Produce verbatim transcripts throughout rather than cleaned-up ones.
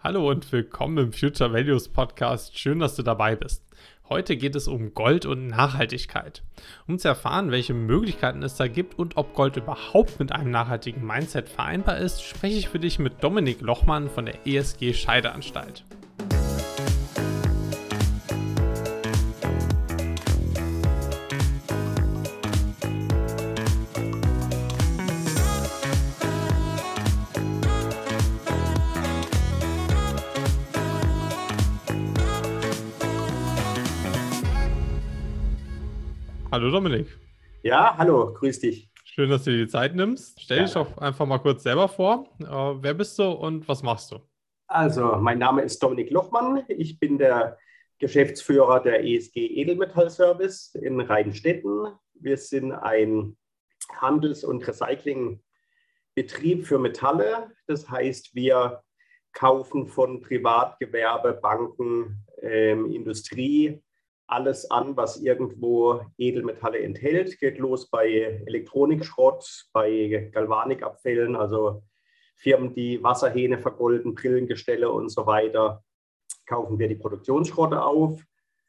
Hallo und willkommen im Future Values Podcast. Schön, dass du dabei bist. Heute geht es um Gold und Nachhaltigkeit. Um zu erfahren, welche Möglichkeiten es da gibt und ob Gold überhaupt mit einem nachhaltigen Mindset vereinbar ist, spreche ich für dich mit Dominik Lochmann von der E S G Scheideanstalt. Hallo Dominik. Ja, hallo, grüß dich. Schön, dass du dir die Zeit nimmst. Stell dich Ja. doch einfach mal kurz selber vor. Äh, wer bist du und was machst du? Also, mein Name ist Dominik Lochmann. Ich bin der Geschäftsführer der E S G Edelmetallservice in Rheinstetten. Wir sind ein Handels- und Recyclingbetrieb für Metalle. Das heißt, wir kaufen von Privatgewerbe, Banken, ähm, Industrie alles an, was irgendwo Edelmetalle enthält. Geht los bei Elektronikschrott, bei Galvanikabfällen, also Firmen, die Wasserhähne vergolden, Brillengestelle und so weiter, kaufen wir die Produktionsschrotte auf.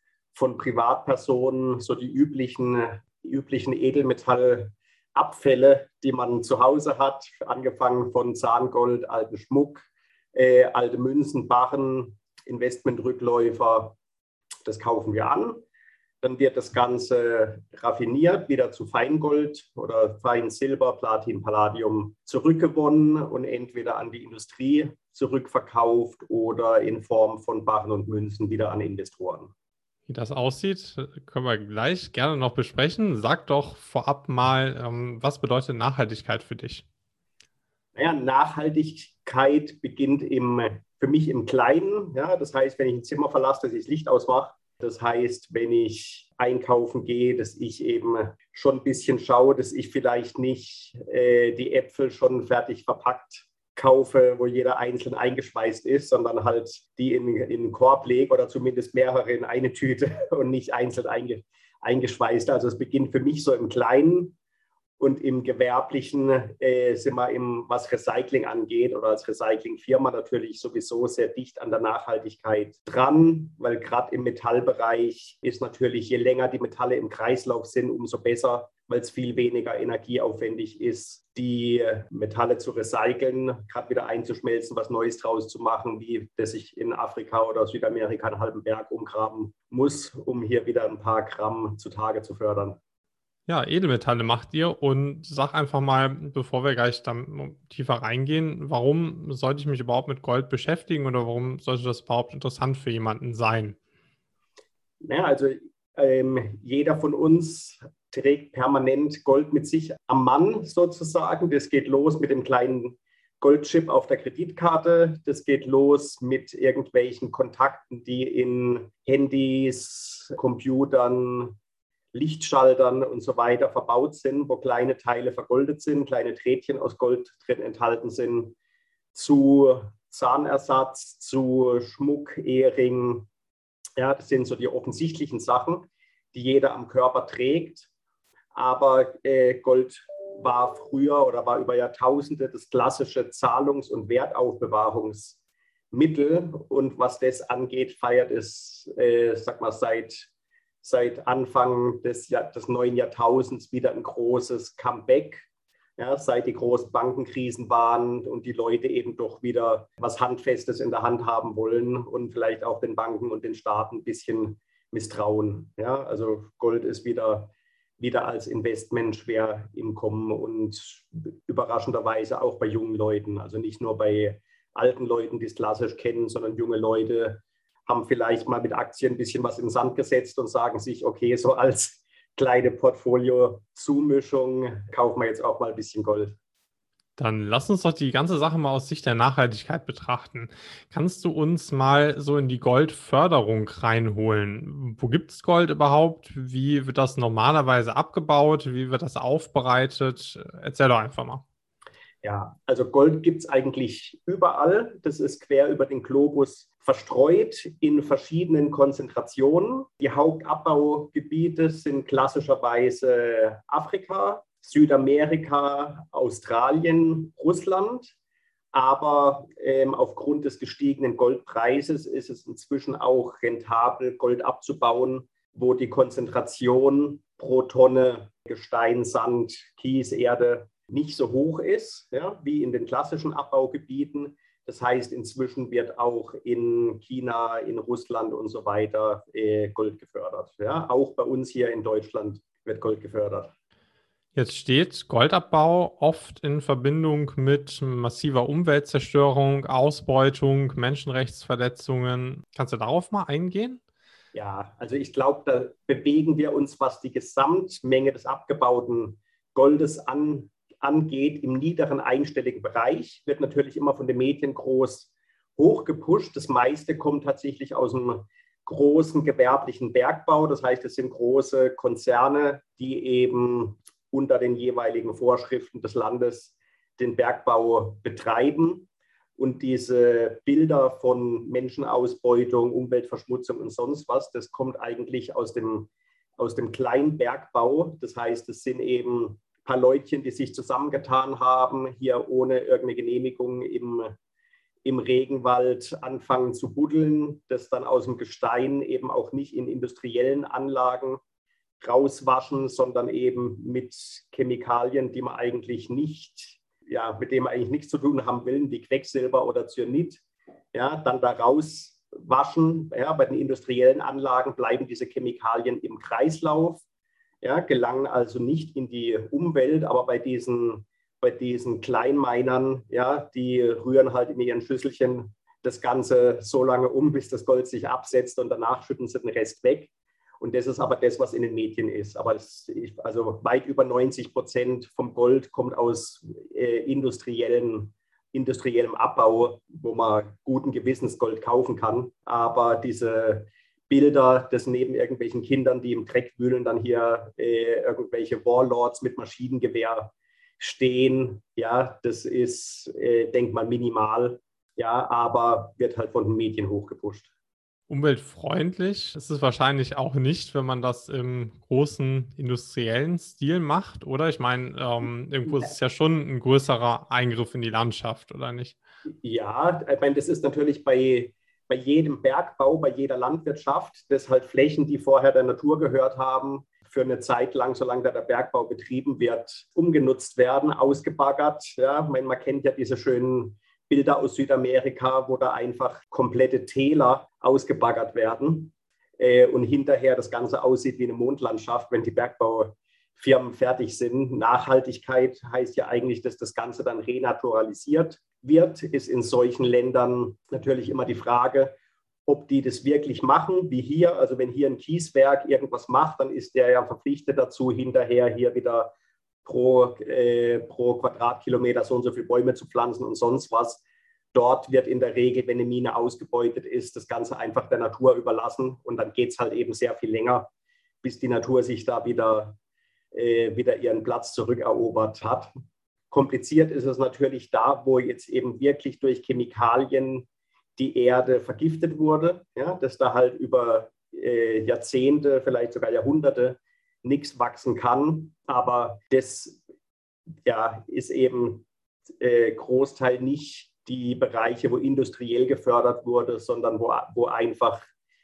Von Privatpersonen so die üblichen, die üblichen Edelmetallabfälle, die man zu Hause hat, angefangen von Zahngold, alten Schmuck, äh, alte Münzen, Barren, Investmentrückläufer. Das kaufen wir an. Dann wird das Ganze raffiniert, wieder zu Feingold oder Feinsilber, Platin, Palladium zurückgewonnen und entweder an die Industrie zurückverkauft oder in Form von Barren und Münzen wieder an Investoren. Wie das aussieht, können wir gleich gerne noch besprechen. Sag doch vorab mal, was bedeutet Nachhaltigkeit für dich? Naja, Nachhaltigkeit beginnt im, für mich im Kleinen. Ja, das heißt, wenn ich ein Zimmer verlasse, dass ich das Licht ausmache. Das heißt, wenn ich einkaufen gehe, dass ich eben schon ein bisschen schaue, dass ich vielleicht nicht äh, die Äpfel schon fertig verpackt kaufe, wo jeder einzeln eingeschweißt ist, sondern halt die in, in einen Korb lege oder zumindest mehrere in eine Tüte und nicht einzeln einge, eingeschweißt. Also es beginnt für mich so im Kleinen. Und im Gewerblichen äh, sind wir, im, was Recycling angeht oder als Recyclingfirma natürlich sowieso sehr dicht an der Nachhaltigkeit dran, weil gerade im Metallbereich ist natürlich, je länger die Metalle im Kreislauf sind, umso besser, weil es viel weniger energieaufwendig ist, die Metalle zu recyceln, gerade wieder einzuschmelzen, was Neues draus zu machen, wie dass ich in Afrika oder Südamerika einen halben Berg umgraben muss, um hier wieder ein paar Gramm zutage zu fördern. Ja, Edelmetalle macht ihr und sag einfach mal, bevor wir gleich dann tiefer reingehen, warum sollte ich mich überhaupt mit Gold beschäftigen oder warum sollte das überhaupt interessant für jemanden sein? Naja, also ähm, jeder von uns trägt permanent Gold mit sich am Mann sozusagen. Das geht los mit dem kleinen Goldchip auf der Kreditkarte. Das geht los mit irgendwelchen Kontakten, die in Handys, Computern, Lichtschaltern und so weiter verbaut sind, wo kleine Teile vergoldet sind, kleine Drähtchen aus Gold drin enthalten sind, zu Zahnersatz, zu Schmuck, Ehering. Ja, das sind so die offensichtlichen Sachen, die jeder am Körper trägt. Aber äh, Gold war früher oder war über Jahrtausende das klassische Zahlungs- und Wertaufbewahrungsmittel. Und was das angeht, feiert es, äh, sag mal, seit seit Anfang des, Jahr, des neuen Jahrtausends wieder ein großes Comeback, ja, seit die großen Bankenkrisen waren und die Leute eben doch wieder was Handfestes in der Hand haben wollen und vielleicht auch den Banken und den Staaten ein bisschen misstrauen. Ja, also Gold ist wieder, wieder als Investment schwer im Kommen und überraschenderweise auch bei jungen Leuten, also nicht nur bei alten Leuten, die es klassisch kennen, sondern junge Leute haben vielleicht mal mit Aktien ein bisschen was in den Sand gesetzt und sagen sich, okay, so als kleine Portfolio-Zumischung kaufen wir jetzt auch mal ein bisschen Gold. Dann lass uns doch die ganze Sache mal aus Sicht der Nachhaltigkeit betrachten. Kannst du uns mal so in die Goldförderung reinholen? Wo gibt es Gold überhaupt? Wie wird das normalerweise abgebaut? Wie wird das aufbereitet? Erzähl doch einfach mal. Ja, also Gold gibt es eigentlich überall. Das ist quer über den Globus verstreut in verschiedenen Konzentrationen. Die Hauptabbaugebiete sind klassischerweise Afrika, Südamerika, Australien, Russland. Aber ähm, aufgrund des gestiegenen Goldpreises ist es inzwischen auch rentabel, Gold abzubauen, wo die Konzentration pro Tonne Gestein, Sand, Kies, Erde nicht so hoch ist, ja, wie in den klassischen Abbaugebieten. Das heißt, inzwischen wird auch in China, in Russland und so weiter äh, Gold gefördert. Ja. Auch bei uns hier in Deutschland wird Gold gefördert. Jetzt steht Goldabbau oft in Verbindung mit massiver Umweltzerstörung, Ausbeutung, Menschenrechtsverletzungen. Kannst du darauf mal eingehen? Ja, also ich glaube, da bewegen wir uns, was die Gesamtmenge des abgebauten Goldes an, angeht, im niederen einstelligen Bereich. Wird natürlich immer von den Medien groß hochgepusht. Das meiste kommt tatsächlich aus dem großen gewerblichen Bergbau. Das heißt, es sind große Konzerne, die eben unter den jeweiligen Vorschriften des Landes den Bergbau betreiben. Und diese Bilder von Menschenausbeutung, Umweltverschmutzung und sonst was, das kommt eigentlich aus dem, aus dem Kleinbergbau. Das heißt, es sind eben ein paar Leutchen, die sich zusammengetan haben, hier ohne irgendeine Genehmigung im, im Regenwald anfangen zu buddeln, das dann aus dem Gestein eben auch nicht in industriellen Anlagen rauswaschen, sondern eben mit Chemikalien, die man eigentlich nicht, ja, mit denen man eigentlich nichts zu tun haben will, wie Quecksilber oder Cyanid, ja, dann da rauswaschen. Ja, bei den industriellen Anlagen bleiben diese Chemikalien im Kreislauf, ja, gelangen also nicht in die Umwelt, aber bei diesen, bei diesen Kleinminern, ja, die rühren halt in ihren Schüsselchen das Ganze so lange um, bis das Gold sich absetzt und danach schütten sie den Rest weg. Und das ist aber das, was in den Medien ist. Aber das, also weit über neunzig Prozent vom Gold kommt aus äh, industriellen, industriellem Abbau, wo man guten Gewissens Gold kaufen kann. Aber diese Bilder, das neben irgendwelchen Kindern, die im Dreck wühlen, dann hier äh, irgendwelche Warlords mit Maschinengewehr stehen, ja, das ist, äh, denk mal, minimal, ja, aber wird halt von den Medien hochgepusht. Umweltfreundlich ist es wahrscheinlich auch nicht, wenn man das im großen industriellen Stil macht, oder? Ich meine, ähm, irgendwo ist es ja schon ein größerer Eingriff in die Landschaft, oder nicht? Ja, ich meine, das ist natürlich bei, bei jedem Bergbau, bei jeder Landwirtschaft, dass halt Flächen, die vorher der Natur gehört haben, für eine Zeit lang, solange da der Bergbau betrieben wird, umgenutzt werden, ausgebaggert. Ja, ich meine, man kennt ja diese schönen Bilder aus Südamerika, wo da einfach komplette Täler ausgebaggert werden äh, und hinterher das Ganze aussieht wie eine Mondlandschaft, wenn die Bergbaufirmen fertig sind. Nachhaltigkeit heißt ja eigentlich, dass das Ganze dann renaturalisiert wird. Ist in solchen Ländern natürlich immer die Frage, ob die das wirklich machen, wie hier. Also wenn hier ein Kieswerk irgendwas macht, dann ist der ja verpflichtet dazu, hinterher hier wieder Pro, äh, pro Quadratkilometer so und so viele Bäume zu pflanzen und sonst was. Dort wird in der Regel, wenn eine Mine ausgebeutet ist, das Ganze einfach der Natur überlassen und dann geht es halt eben sehr viel länger, bis die Natur sich da wieder, äh, wieder ihren Platz zurückerobert hat. Kompliziert ist es natürlich da, wo jetzt eben wirklich durch Chemikalien die Erde vergiftet wurde, ja, dass da halt über äh, Jahrzehnte, vielleicht sogar Jahrhunderte nichts wachsen kann, aber das ja, ist eben äh, Großteil nicht die Bereiche, wo industriell gefördert wurde, sondern wo, wo einfach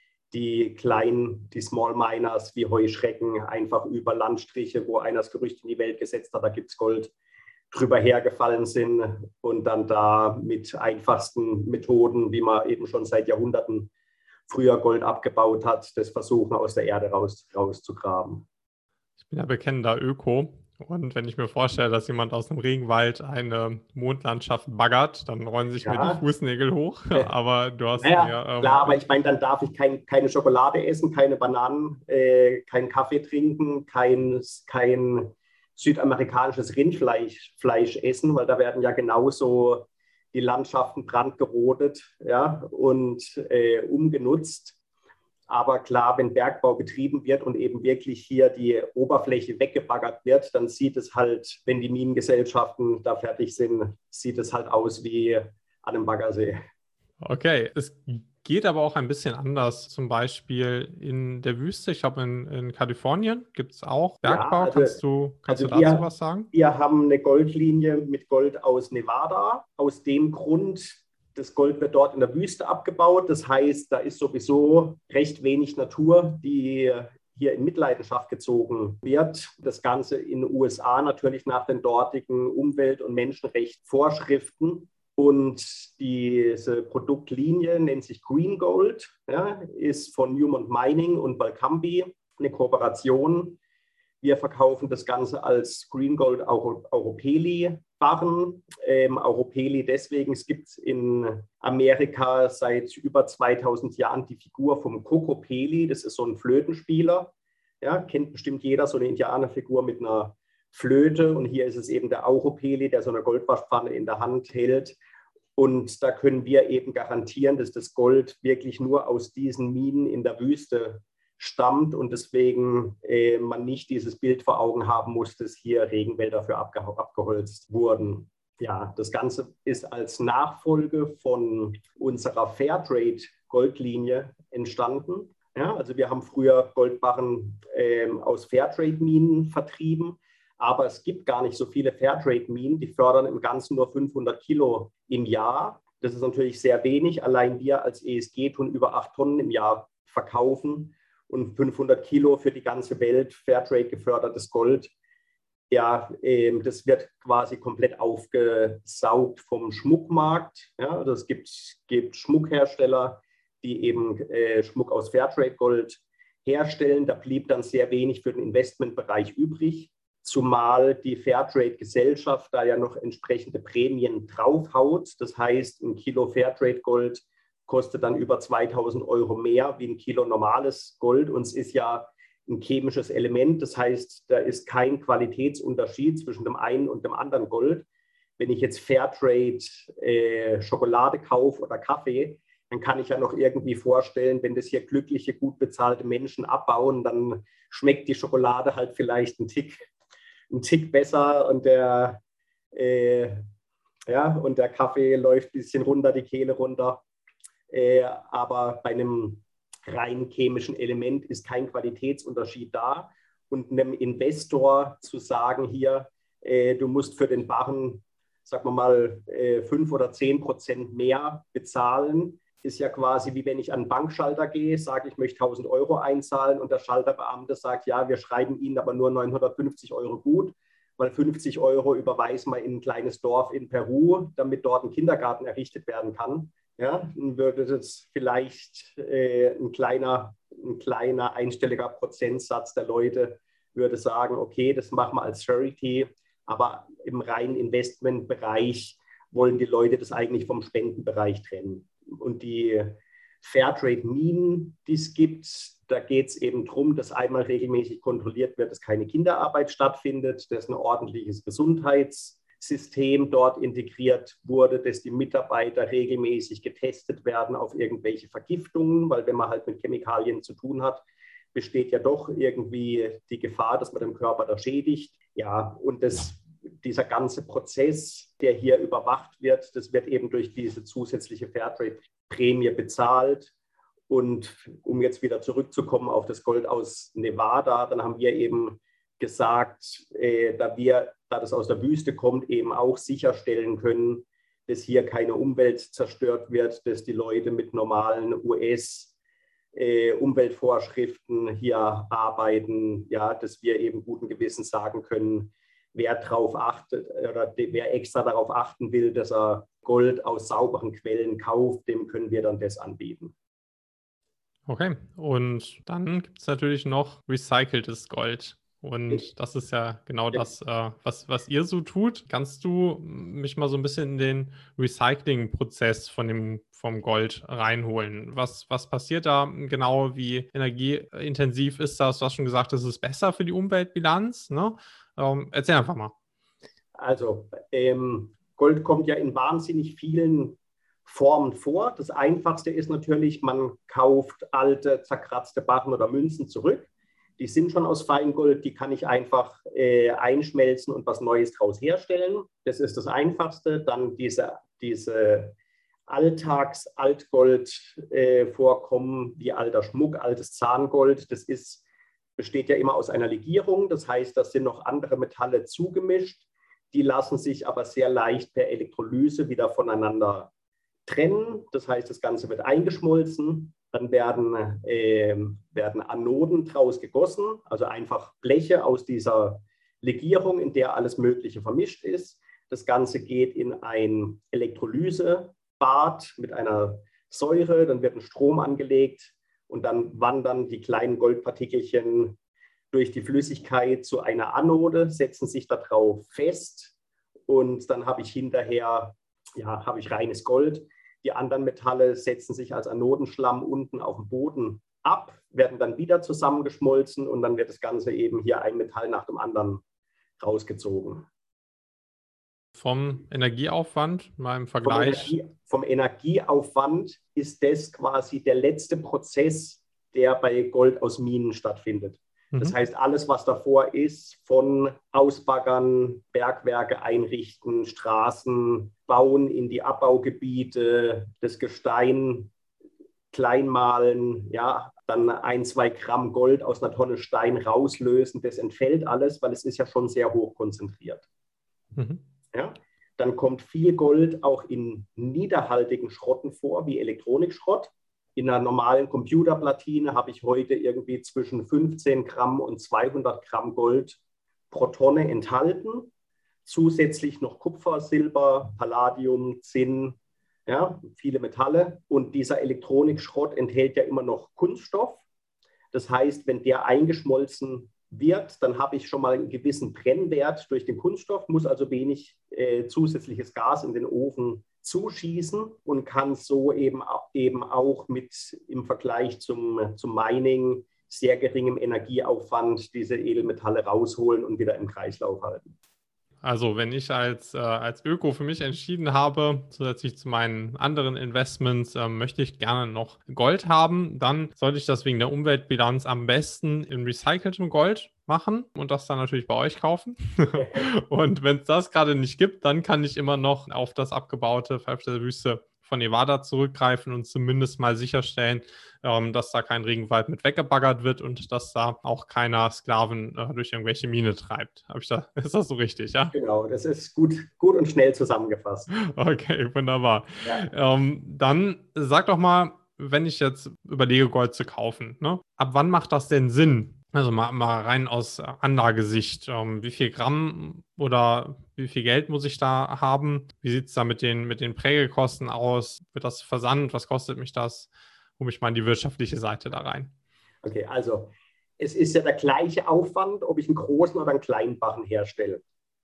die kleinen, die Small Miners wie Heuschrecken einfach über Landstriche, wo einer das Gerücht in die Welt gesetzt hat, da gibt es Gold, drüber hergefallen sind und dann da mit einfachsten Methoden, wie man eben schon seit Jahrhunderten früher Gold abgebaut hat, das versuchen aus der Erde raus, rauszugraben. Ich bin ja bekennender Öko und wenn ich mir vorstelle, dass jemand aus einem Regenwald eine Mondlandschaft baggert, dann rollen sich mir die Ja, Fußnägel hoch, äh, aber du hast naja, mir... Ähm, klar, aber ich meine, dann darf ich kein, keine Schokolade essen, keine Bananen, äh, keinen Kaffee trinken, kein, kein südamerikanisches Rindfleisch Fleisch essen, weil da werden ja genauso die Landschaften brandgerodet, ja, und äh, umgenutzt. Aber klar, wenn Bergbau betrieben wird und eben wirklich hier die Oberfläche weggebaggert wird, dann sieht es halt, wenn die Minengesellschaften da fertig sind, sieht es halt aus wie an einem Baggersee. Okay, es geht aber auch ein bisschen anders. Zum Beispiel in der Wüste, ich glaube in, in Kalifornien gibt es auch Ja, Bergbau. also, Kannst du, kannst du also dazu wir, was sagen? wir haben eine Goldlinie mit Gold aus Nevada. Aus dem Grund, das Gold wird dort in der Wüste abgebaut. Das heißt, da ist sowieso recht wenig Natur, die hier in Mitleidenschaft gezogen wird. Das Ganze in den U S A natürlich nach den dortigen Umwelt- und Menschenrechtsvorschriften. Und diese Produktlinie nennt sich Green Gold, ja, ist von Newmont Mining und Valcambi eine Kooperation. Wir verkaufen das Ganze als Green Gold Auropeli-Barren. Ähm, Auropeli deswegen, es gibt in Amerika seit über zweitausend Jahren die Figur vom Kokopeli. Das ist so ein Flötenspieler. Ja, kennt bestimmt jeder, so eine Indianerfigur mit einer Flöte. Und hier ist es eben der Auropeli, der so eine Goldwaschpfanne in der Hand hält. Und da können wir eben garantieren, dass das Gold wirklich nur aus diesen Minen in der Wüste stammt und deswegen äh, man nicht dieses Bild vor Augen haben muss, dass hier Regenwälder für abge abgeholzt wurden. Ja, das Ganze ist als Nachfolge von unserer Fairtrade-Goldlinie entstanden. Ja, also wir haben früher Goldbarren äh, aus Fairtrade-Minen vertrieben, aber es gibt gar nicht so viele Fairtrade-Minen, die fördern im Ganzen nur fünfhundert Kilo im Jahr. Das ist natürlich sehr wenig. Allein wir als E S G tun über acht Tonnen im Jahr verkaufen. Und fünfhundert Kilo für die ganze Welt, Fairtrade gefördertes Gold, ja, ähm, das wird quasi komplett aufgesaugt vom Schmuckmarkt. Ja, also es gibt, gibt Schmuckhersteller, die eben äh, Schmuck aus Fairtrade-Gold herstellen. Da blieb dann sehr wenig für den Investmentbereich übrig, zumal die Fairtrade-Gesellschaft da ja noch entsprechende Prämien draufhaut. Das heißt, ein Kilo Fairtrade-Gold kostet dann über zweitausend Euro mehr wie ein Kilo normales Gold. Und es ist ja ein chemisches Element. Das heißt, da ist kein Qualitätsunterschied zwischen dem einen und dem anderen Gold. Wenn ich jetzt Fairtrade äh, Schokolade kaufe oder Kaffee, dann kann ich ja noch irgendwie vorstellen, wenn das hier glückliche, gut bezahlte Menschen abbauen, dann schmeckt die Schokolade halt vielleicht einen Tick, einen Tick besser und der, äh, ja, und der Kaffee läuft ein bisschen runter, die Kehle runter. Äh, aber bei einem rein chemischen Element ist kein Qualitätsunterschied da. Und einem Investor zu sagen, hier, äh, du musst für den Barren, sagen wir mal, äh, fünf oder zehn Prozent mehr bezahlen, ist ja quasi wie wenn ich an einen Bankschalter gehe, sage, ich möchte tausend Euro einzahlen und der Schalterbeamte sagt, ja, wir schreiben Ihnen aber nur neunhundertfünfzig Euro gut, weil fünfzig Euro überweisen wir in ein kleines Dorf in Peru, damit dort ein Kindergarten errichtet werden kann. Ja, dann würde das vielleicht äh, ein, kleiner, ein kleiner einstelliger Prozentsatz der Leute würde sagen, okay, das machen wir als Charity, aber im reinen Investmentbereich wollen die Leute das eigentlich vom Spendenbereich trennen. Und die Fairtrade-Minen, die es gibt, da geht es eben darum, dass einmal regelmäßig kontrolliert wird, dass keine Kinderarbeit stattfindet, dass ein ordentliches Gesundheits- System dort integriert wurde, dass die Mitarbeiter regelmäßig getestet werden auf irgendwelche Vergiftungen, weil wenn man halt mit Chemikalien zu tun hat, besteht ja doch irgendwie die Gefahr, dass man den Körper da schädigt. Ja, und das, dieser ganze Prozess, der hier überwacht wird, das wird eben durch diese zusätzliche Fairtrade-Prämie bezahlt. Und um jetzt wieder zurückzukommen auf das Gold aus Nevada, dann haben wir eben gesagt, äh, da wir da das aus der Wüste kommt, eben auch sicherstellen können, dass hier keine Umwelt zerstört wird, dass die Leute mit normalen U S-Umweltvorschriften äh, hier arbeiten, ja, dass wir eben guten Gewissens sagen können, wer darauf achtet oder wer extra darauf achten will, dass er Gold aus sauberen Quellen kauft, dem können wir dann das anbieten. Okay, und dann gibt es natürlich noch recyceltes Gold. Und das ist ja genau das, äh, was, was ihr so tut. Kannst du mich mal so ein bisschen in den Recycling-Prozess von dem, vom Gold reinholen? Was, was passiert da genau? Wie energieintensiv ist das? Du hast schon gesagt, das ist besser für die Umweltbilanz, ne? Ähm, erzähl einfach mal. Also ähm, Gold kommt ja in wahnsinnig vielen Formen vor. Das Einfachste ist natürlich, man kauft alte, zerkratzte Barren oder Münzen zurück. Die sind schon aus Feingold, die kann ich einfach äh, einschmelzen und was Neues draus herstellen. Das ist das Einfachste. Dann diese, diese Alltags-Altgold äh, vorkommen, wie alter Schmuck, altes Zahngold. Das ist, besteht ja immer aus einer Legierung. Das heißt, da sind noch andere Metalle zugemischt. Die lassen sich aber sehr leicht per Elektrolyse wieder voneinander trennen. Das heißt, das Ganze wird eingeschmolzen. Dann werden, äh, werden Anoden draus gegossen, also einfach Bleche aus dieser Legierung, in der alles Mögliche vermischt ist. Das Ganze geht in ein Elektrolysebad mit einer Säure, dann wird ein Strom angelegt und dann wandern die kleinen Goldpartikelchen durch die Flüssigkeit zu einer Anode, setzen sich darauf fest und dann habe ich hinterher, ja, habe ich reines Gold. Die anderen Metalle setzen sich als Anodenschlamm unten auf dem Boden ab, werden dann wieder zusammengeschmolzen und dann wird das Ganze eben hier ein Metall nach dem anderen rausgezogen. Vom Energieaufwand, mal im Vom, Vergleich. Energie, vom Energieaufwand ist das quasi der letzte Prozess, der bei Gold aus Minen stattfindet. Mhm. Das heißt, alles, was davor ist, von Ausbaggern, Bergwerke einrichten, Straßen bauen in die Abbaugebiete, das Gestein kleinmalen, ja, dann ein, zwei Gramm Gold aus einer Tonne Stein rauslösen, das entfällt alles, weil es ist ja schon sehr hoch konzentriert. Mhm. Ja? Dann kommt viel Gold auch in niederhaltigen Schrotten vor, wie Elektronikschrott. In einer normalen Computerplatine habe ich heute irgendwie zwischen fünfzehn Gramm und zweihundert Gramm Gold pro Tonne enthalten. Zusätzlich noch Kupfer, Silber, Palladium, Zinn, ja, viele Metalle. Und dieser Elektronikschrott enthält ja immer noch Kunststoff. Das heißt, wenn der eingeschmolzen wird, dann habe ich schon mal einen gewissen Brennwert durch den Kunststoff, muss also wenig äh, zusätzliches Gas in den Ofen zuschießen und kann so eben, eben auch mit im Vergleich zum, zum Mining sehr geringem Energieaufwand diese Edelmetalle rausholen und wieder im Kreislauf halten. Also wenn ich als, äh, als Öko für mich entschieden habe, zusätzlich zu meinen anderen Investments, äh, möchte ich gerne noch Gold haben, dann sollte ich das wegen der Umweltbilanz am besten in recyceltem Gold machen und das dann natürlich bei euch kaufen. Und wenn es das gerade nicht gibt, dann kann ich immer noch auf das abgebaute Pfeiffer der Wüste von Nevada zurückgreifen und zumindest mal sicherstellen, ähm, dass da kein Regenwald mit weggebaggert wird und dass da auch keiner Sklaven äh, durch irgendwelche Mine treibt. Hab ich da, ist das so richtig, ja? Genau, das ist gut, gut und schnell zusammengefasst. Okay, wunderbar. Ja. Ähm, dann sag doch mal, wenn ich jetzt überlege, Gold zu kaufen, ne? Ab wann macht das denn Sinn? Also mal, mal rein aus Anlagesicht. Ähm, wie viel Gramm oder wie viel Geld muss ich da haben? Wie sieht es da mit den, mit den Prägekosten aus? Wird das versandt? Was kostet mich das? Hole ich mal in die wirtschaftliche Seite da rein. Okay, also es ist ja der gleiche Aufwand, ob ich einen großen oder einen kleinen Barren herstelle.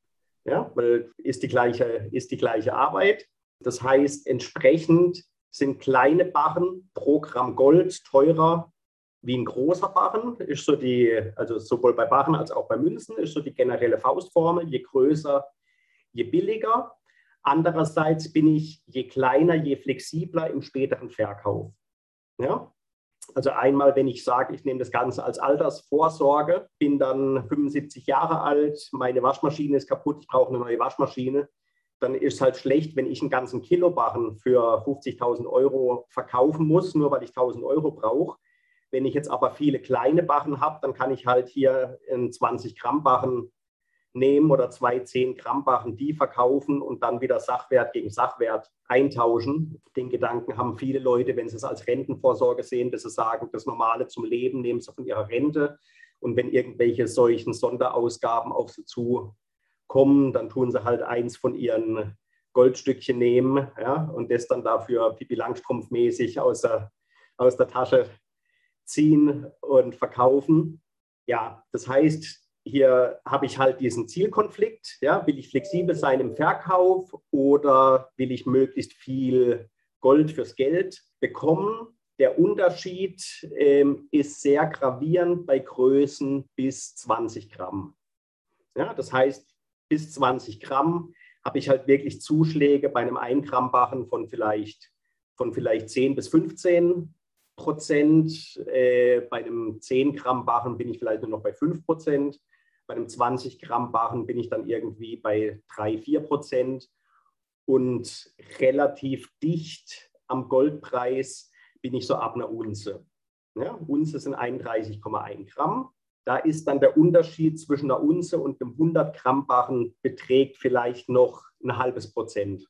Ja, weil ist die gleiche, ist die gleiche Arbeit. Das heißt, entsprechend sind kleine Barren pro Gramm Gold teurer wie ein großer Barren. Ist so die, also sowohl bei Barren als auch bei Münzen, ist so die generelle Faustformel. Je größer, je billiger. Andererseits bin ich je kleiner, je flexibler im späteren Verkauf. Ja? Also einmal, wenn ich sage, ich nehme das Ganze als Altersvorsorge, bin dann fünfundsiebzig Jahre alt, meine Waschmaschine ist kaputt, ich brauche eine neue Waschmaschine, dann ist es halt schlecht, wenn ich einen ganzen Kilobarren für fünfzigtausend Euro verkaufen muss, nur weil ich tausend Euro brauche. Wenn ich jetzt aber viele kleine Barren habe, dann kann ich halt hier einen zwanzig Gramm Barren nehmen oder zwei zehn Gramm Barren, die verkaufen und dann wieder Sachwert gegen Sachwert eintauschen. Den Gedanken haben viele Leute, wenn sie es als Rentenvorsorge sehen, dass sie sagen, das Normale zum Leben nehmen sie von ihrer Rente. Und wenn irgendwelche solchen Sonderausgaben auf sie zukommen, dann tun sie halt eins von ihren Goldstückchen nehmen, ja, und das dann dafür Pippi Langstrumpf-mäßig aus der, aus der Tasche ziehen und verkaufen. Ja, das heißt, hier habe ich halt diesen Zielkonflikt. Ja, will ich flexibel sein im Verkauf oder will ich möglichst viel Gold fürs Geld bekommen? Der Unterschied ähm, ist sehr gravierend bei Größen bis zwanzig Gramm. Ja, das heißt, bis zwanzig Gramm habe ich halt wirklich Zuschläge bei einem ein Gramm Barren von vielleicht, von vielleicht zehn bis fünfzehn Prozent. Äh, bei einem zehn Gramm Barren bin ich vielleicht nur noch bei fünf Prozent. Bei einem zwanzig Gramm Barren bin ich dann irgendwie bei drei, vier Prozent. und relativ dicht am Goldpreis bin ich so ab einer Unze. Ja, Unze sind einunddreißig Komma eins Gramm. Da ist dann der Unterschied zwischen einer Unze und einem hundert Gramm Barren beträgt vielleicht noch ein halbes Prozent.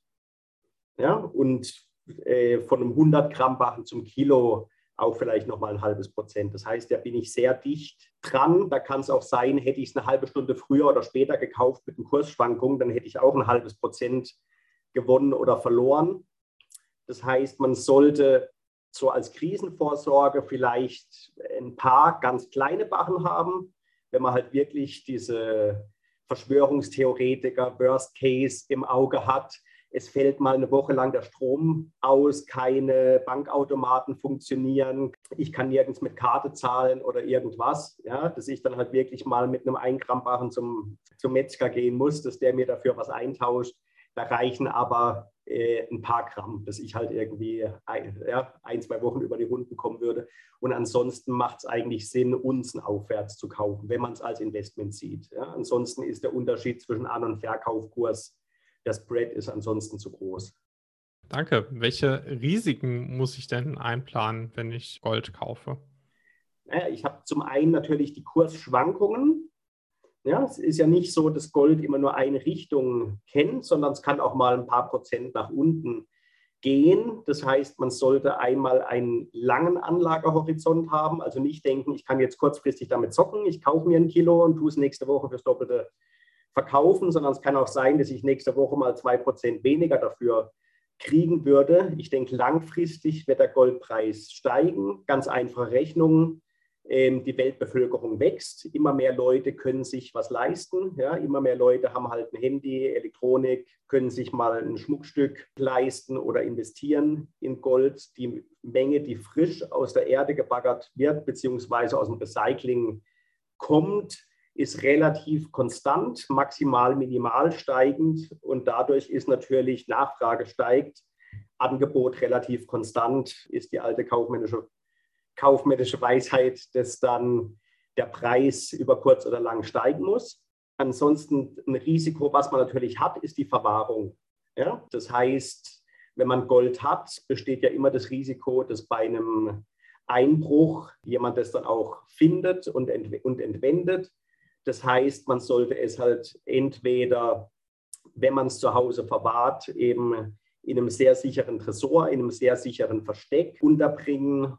Ja, und äh, von einem hundert Gramm Barren zum Kilo auch vielleicht noch mal ein halbes Prozent. Das heißt, da bin ich sehr dicht dran. Da kann es auch sein, hätte ich es eine halbe Stunde früher oder später gekauft mit den Kursschwankungen, dann hätte ich auch ein halbes Prozent gewonnen oder verloren. Das heißt, man sollte so als Krisenvorsorge vielleicht ein paar ganz kleine Barren haben, wenn man halt wirklich diese Verschwörungstheoretiker Worst Case im Auge hat. Es fällt mal eine Woche lang der Strom aus, keine Bankautomaten funktionieren, ich kann nirgends mit Karte zahlen oder irgendwas, ja, dass ich dann halt wirklich mal mit einem ein Gramm Barren zum, zum Metzger gehen muss, dass der mir dafür was eintauscht. Da reichen aber äh, ein paar Gramm, dass ich halt irgendwie ein, ja, ein, zwei Wochen über die Runden kommen würde. Und ansonsten macht es eigentlich Sinn, Unzen aufwärts zu kaufen, wenn man es als Investment sieht. Ja. Ansonsten ist der Unterschied zwischen An- und Verkaufkurs, der Spread ist ansonsten zu groß. Danke. Welche Risiken muss ich denn einplanen, wenn ich Gold kaufe? Naja, ich habe zum einen natürlich die Kursschwankungen. Ja, es ist ja nicht so, dass Gold immer nur eine Richtung kennt, sondern es kann auch mal ein paar Prozent nach unten gehen. Das heißt, man sollte einmal einen langen Anlagehorizont haben, also nicht denken, ich kann jetzt kurzfristig damit zocken, ich kaufe mir ein Kilo und tue es nächste Woche fürs Doppelte verkaufen, sondern es kann auch sein, dass ich nächste Woche mal zwei Prozent weniger dafür kriegen würde. Ich denke, langfristig wird der Goldpreis steigen. Ganz einfache Rechnungen. Die Weltbevölkerung wächst, immer mehr Leute können sich was leisten, ja, immer mehr Leute haben halt ein Handy, Elektronik, können sich mal ein Schmuckstück leisten oder investieren in Gold. Die Menge, die frisch aus der Erde gebaggert wird, beziehungsweise aus dem Recycling kommt, ist relativ konstant, maximal minimal steigend und dadurch ist natürlich Nachfrage steigt, Angebot relativ konstant, ist die alte kaufmännische kaufmännische Weisheit, dass dann der Preis über kurz oder lang steigen muss. Ansonsten ein Risiko, was man natürlich hat, ist die Verwahrung. Ja? Das heißt, wenn man Gold hat, besteht ja immer das Risiko, dass bei einem Einbruch jemand das dann auch findet und, ent- und entwendet. Das heißt, man sollte es halt entweder, wenn man es zu Hause verwahrt, eben in einem sehr sicheren Tresor, in einem sehr sicheren Versteck unterbringen,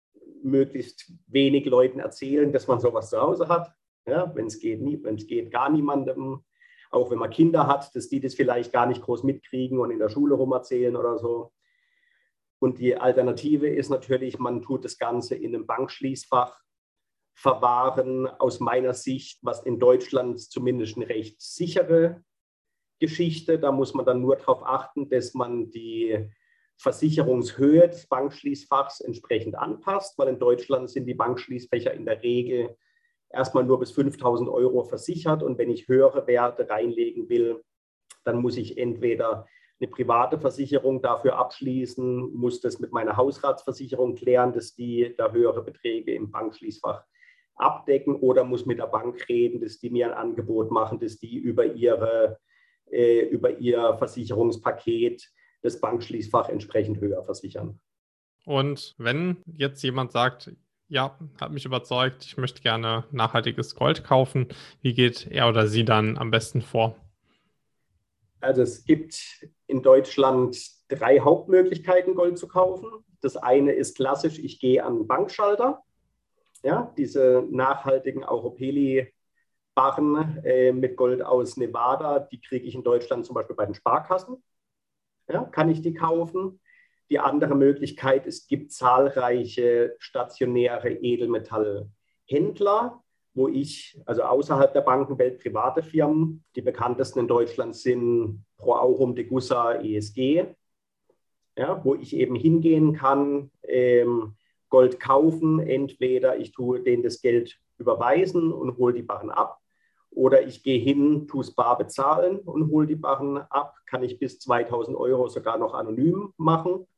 möglichst wenig Leuten erzählen, dass man sowas zu Hause hat. Ja, wenn es geht, nie, wenn es geht, gar niemandem. Auch wenn man Kinder hat, dass die das vielleicht gar nicht groß mitkriegen und in der Schule rumerzählen oder so. Und die Alternative ist natürlich, man tut das Ganze in einem Bankschließfach verwahren. Aus meiner Sicht, was in Deutschland zumindest eine recht sichere Geschichte. Da muss man dann nur darauf achten, dass man die Versicherungshöhe des Bankschließfachs entsprechend anpasst, weil in Deutschland sind die Bankschließfächer in der Regel erstmal nur bis fünftausend Euro versichert und wenn ich höhere Werte reinlegen will, dann muss ich entweder eine private Versicherung dafür abschließen, muss das mit meiner Hausratsversicherung klären, dass die da höhere Beträge im Bankschließfach abdecken oder muss mit der Bank reden, dass die mir ein Angebot machen, dass die über, ihre, äh, über ihr Versicherungspaket das Bankschließfach entsprechend höher versichern. Und wenn jetzt jemand sagt, ja, hat mich überzeugt, ich möchte gerne nachhaltiges Gold kaufen, wie geht er oder sie dann am besten vor? Also es gibt in Deutschland drei Hauptmöglichkeiten, Gold zu kaufen. Das eine ist klassisch, ich gehe an den Bankschalter. Ja, diese nachhaltigen Auropeli-Barren äh, mit Gold aus Nevada, die kriege ich in Deutschland zum Beispiel bei den Sparkassen. Ja, kann ich die kaufen? Die andere Möglichkeit, es gibt zahlreiche stationäre Edelmetallhändler, wo ich, also außerhalb der Bankenwelt, private Firmen, die bekanntesten in Deutschland sind Pro Aurum, Degussa, E S G, ja, wo ich eben hingehen kann, ähm, Gold kaufen, entweder ich tue denen das Geld überweisen und hole die Barren ab, oder ich gehe hin, tue es bar bezahlen und hole die Barren ab, kann ich bis zweitausend Euro sogar noch anonym machen.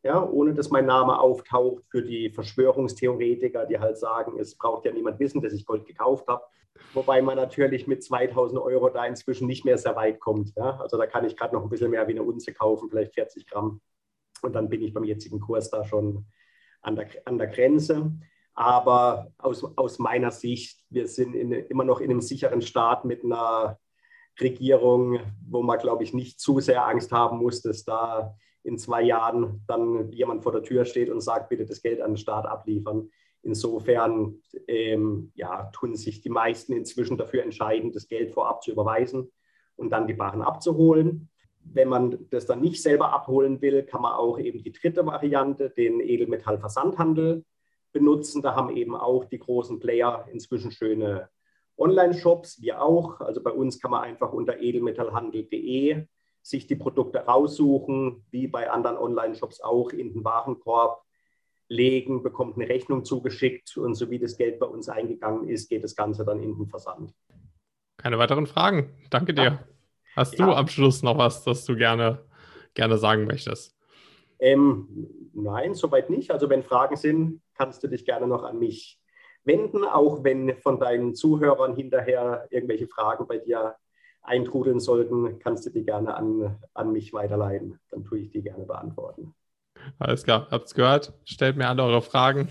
ja, ohne dass mein Name auftaucht, für die Verschwörungstheoretiker, die halt sagen, es braucht ja niemand wissen, dass ich Gold gekauft habe. Wobei man natürlich mit zweitausend Euro da inzwischen nicht mehr sehr weit kommt. Ja? Also da kann ich gerade noch ein bisschen mehr wie eine Unze kaufen, vielleicht vierzig Gramm. Und dann bin ich beim jetzigen Kurs da schon an der, an der Grenze. Aber aus, aus meiner Sicht, wir sind in, immer noch in einem sicheren Staat mit einer Regierung, wo man, glaube ich, nicht zu sehr Angst haben muss, dass da in zwei Jahren dann jemand vor der Tür steht und sagt, bitte das Geld an den Staat abliefern. Insofern ähm, ja, tun sich die meisten inzwischen dafür entscheiden, das Geld vorab zu überweisen und dann die Barren abzuholen. Wenn man das dann nicht selber abholen will, kann man auch eben die dritte Variante, den Edelmetallversandhandel, benutzen. Da haben eben auch die großen Player inzwischen schöne Online-Shops, wir auch. Also bei uns kann man einfach unter edelmetallhandel punkt de sich die Produkte raussuchen, wie bei anderen Online-Shops auch, in den Warenkorb legen, bekommt eine Rechnung zugeschickt und so wie das Geld bei uns eingegangen ist, geht das Ganze dann in den Versand. Keine weiteren Fragen. Danke dir. Ja. Hast ja. du am Schluss noch was, das du gerne, gerne sagen möchtest? Ähm, nein, soweit nicht. Also wenn Fragen sind, kannst du dich gerne noch an mich wenden, auch wenn von deinen Zuhörern hinterher irgendwelche Fragen bei dir eintrudeln sollten, kannst du die gerne an, an mich weiterleiten. Dann tue ich die gerne beantworten. Alles klar, habt's gehört. Stellt mir alle eure Fragen.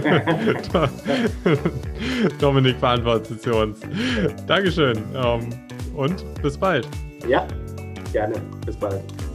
Dominik beantwortet sie uns. Dankeschön und bis bald. Ja, gerne. Bis bald.